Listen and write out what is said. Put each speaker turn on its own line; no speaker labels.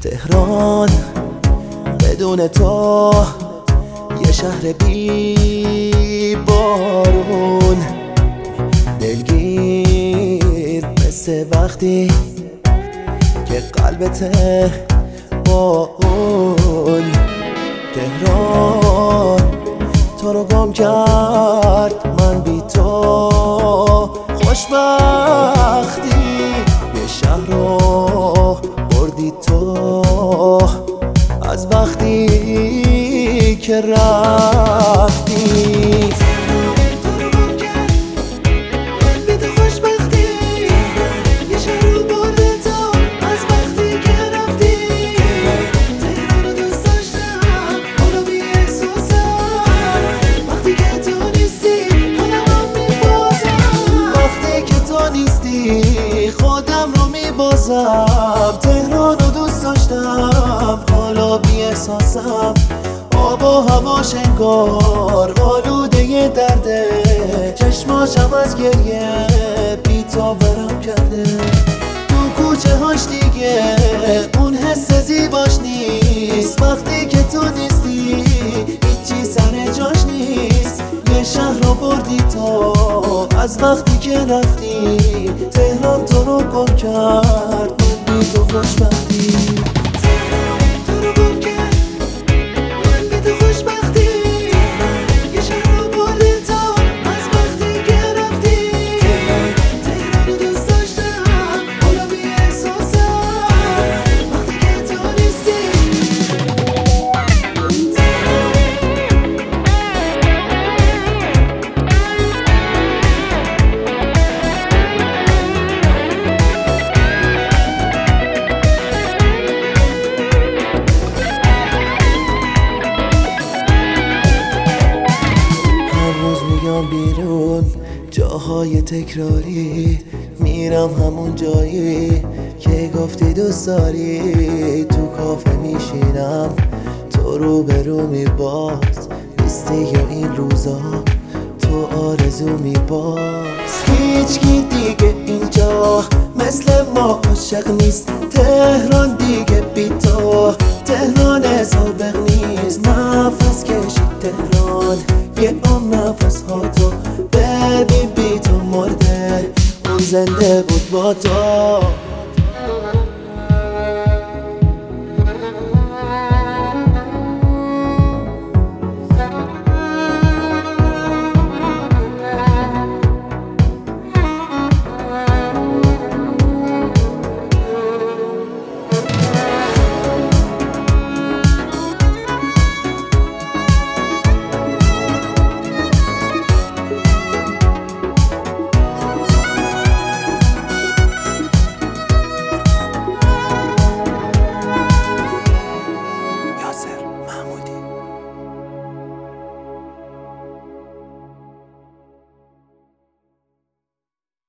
تهران بدون تو یه شهر بی بارون، دلگیر مثل وقتی که قلبت با اون تهران تو رو گم کرد. من بی تو خوشبختی یه شهر رو بردی تو از وقتی که رفتی. خودم رو میبازم، تهران رو دوست داشتم، حالا بی احساسم. آب و هواش انگار آلوده درده، چشماشم از گریه بی تا برم کرده. تو کوچه هاش دیگه اون حس زیباش نیست، وقتی که تو نیستی هیچی سر جاش نیست. یه شهر رو بردی تو از وقتی که رفتی، تهران تو رو گم کرد. من بی تو خوشبختی بیرون جاهای تکراری، میرم همون جایی که گفتی دوست داری. تو کافه میشینم تو رو به رو میباز، نیستی یا این روزا تو آرزو میباز. هیچکی دیگه اینجا مثل ما عاشق نیست، تهران دیگه بی تو تهران سابق نیست. نفس کشید تهران یه عمر، نفس ها تو ببین بی تو مرده، اون زنده بود با تو.